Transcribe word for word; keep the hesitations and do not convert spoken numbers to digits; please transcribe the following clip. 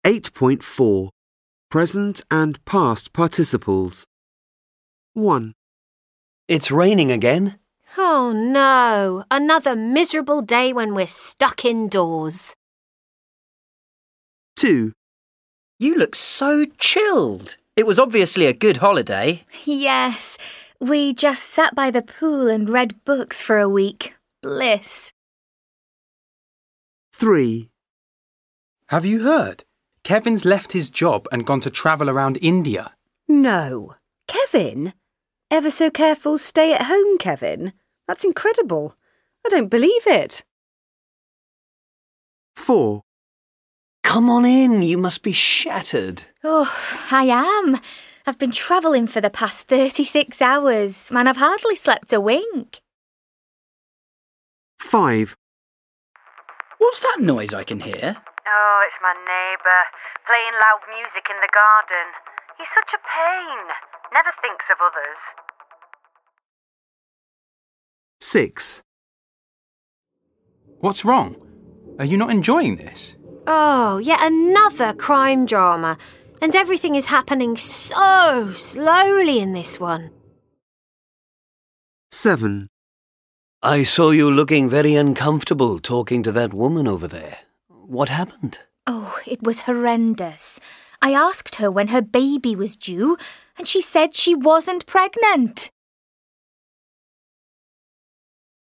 eight point four. Present and past participles. one. It's raining again. Oh no, another miserable day when we're stuck indoors. two. You look so chilled. It was obviously a good holiday. Yes, we just sat by the pool and read books for a week. Bliss. three. Have you heard? Kevin's left his job and gone to travel around India. No. Kevin? Ever so careful stay-at-home Kevin? That's incredible. I don't believe it. four. Come on in, you must be shattered. Oh, I am. I've been travelling for the past thirty-six hours and I've hardly slept a wink. five. What's that noise I can hear? Oh, it's my neighbour, playing loud music in the garden. He's such a pain. Never thinks of others. six. What's wrong? Are you not enjoying this? Oh, yet another crime drama. And everything is happening so slowly in this one. seven. I saw you looking very uncomfortable talking to that woman over there. What happened? Oh, it was horrendous. I asked her when her baby was due and she said she wasn't pregnant.